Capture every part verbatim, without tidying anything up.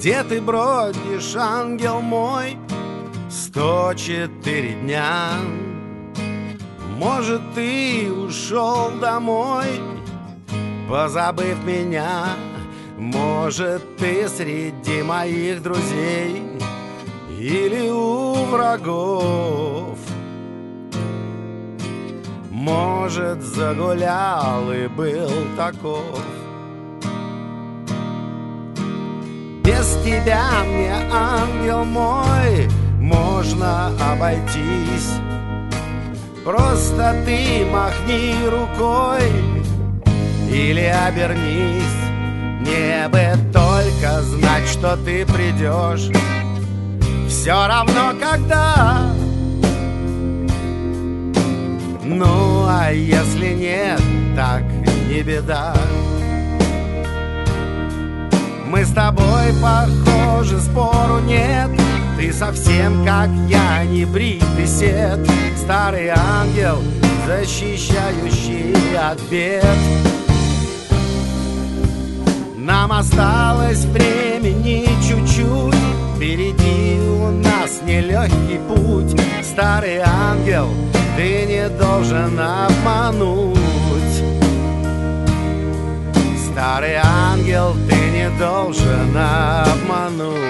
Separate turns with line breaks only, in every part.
Где ты бродишь, ангел мой, сто четыре дня? Может, ты ушел домой, позабыв меня? Может, ты среди моих друзей или у врагов? Может, загулял и был таков. Без тебя мне, ангел мой, можно обойтись. Просто ты махни рукой или обернись. Мне бы только знать, что ты придешь, все равно когда. Ну, а если нет, так не беда. Мы с тобой похожи, спору нет. Ты совсем как я, не бритый сет, старый ангел, защищающий от бед. Нам осталось времени чуть-чуть, впереди у нас нелегкий путь. Старый ангел, ты не должен обмануть. Старый ангел, ты не должен обмануть.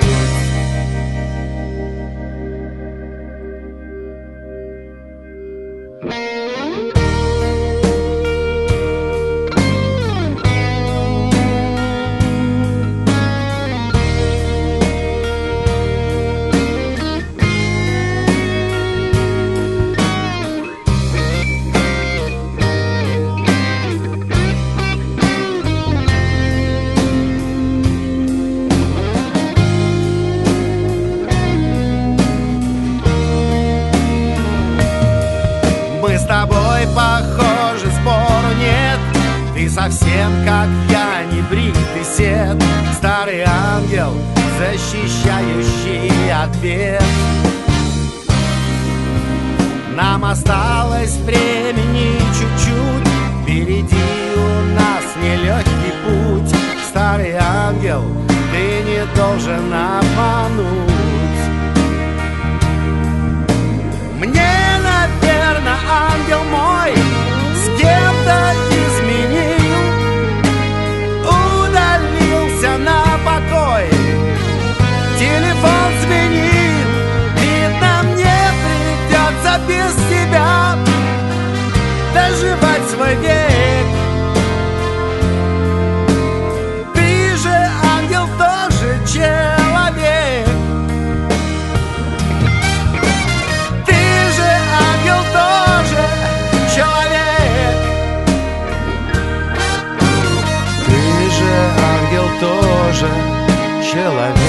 Похоже, спору нет. Ты совсем как я, не бритый сет, старый ангел, защищающий от бед. Нам осталось времени чуть-чуть, впереди у нас нелегкий путь. Старый ангел, ты не должен обмануть. Мне, наверное, ангел мой с кем-то изменил, удалился на покой, телефон звенит. Видно, мне придется без тебя доживать свой век. Ты же, ангел, тоже человек. Человек, ты же ангел тоже человек.